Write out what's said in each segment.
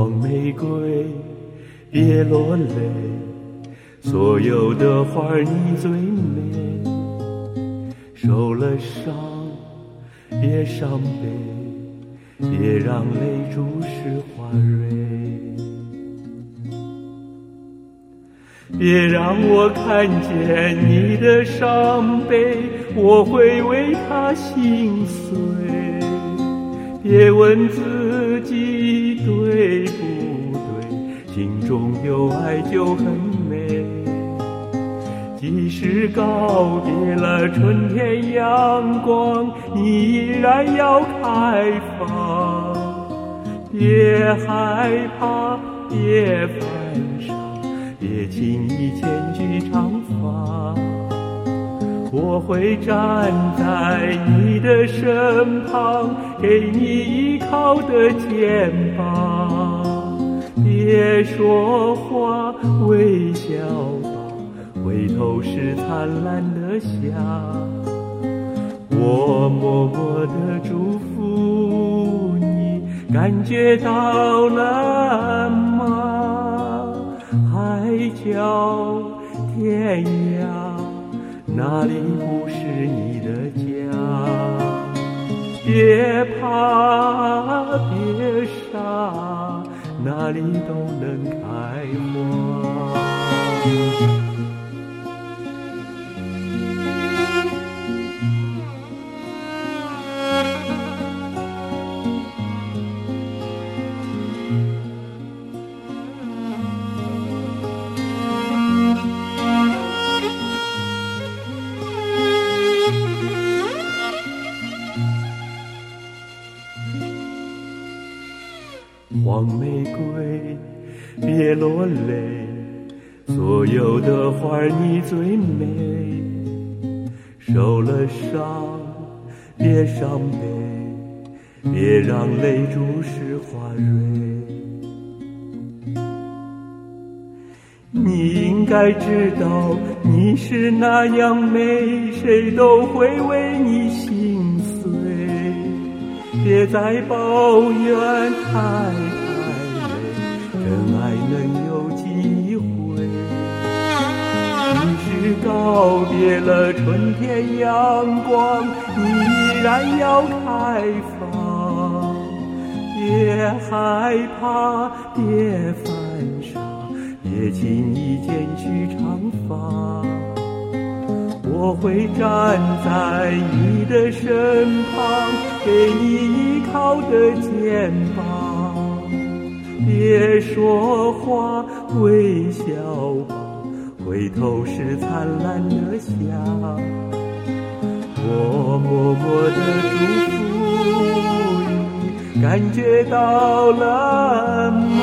黄玫瑰别落泪，所有的花儿你最美。受了伤别伤悲，别让泪注湿花蕊。别让我看见你的伤悲，我会为他心碎。别问自己对不对，心中有爱就很美。即使告别了春天阳光，你依然要开放。别害怕，别犯傻，别轻易牵去长发。我会站在你的身旁，给你依靠的肩膀。别说话，微笑吧，回头是灿烂的夏。我默默地祝福你，感觉到了吗？海角天涯，哪里不是你的家？别怕，别傻，哪里都能开花。黄玫瑰别落泪，所有的花儿你最美。受了伤别伤悲，别让泪注湿花蕊。你应该知道你是那样美，谁都会为你心碎。别再抱怨太累，真爱能有几回。即使告别了春天阳光，你依然要开放。别害怕，别犯傻，别轻易剪去长发。我会站在你的身旁，给你依靠的肩膀。别说话，微笑吧，回头是灿烂的夏。我默默地祝福你，感觉到了吗？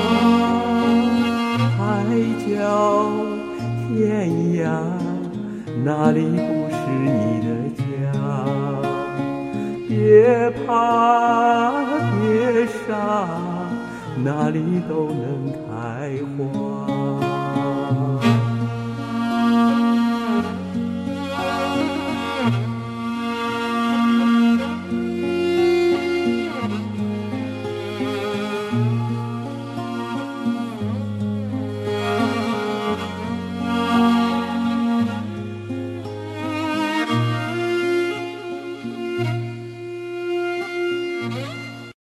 海角天涯，哪里不是你的家？别怕，别傻，哪里都能看。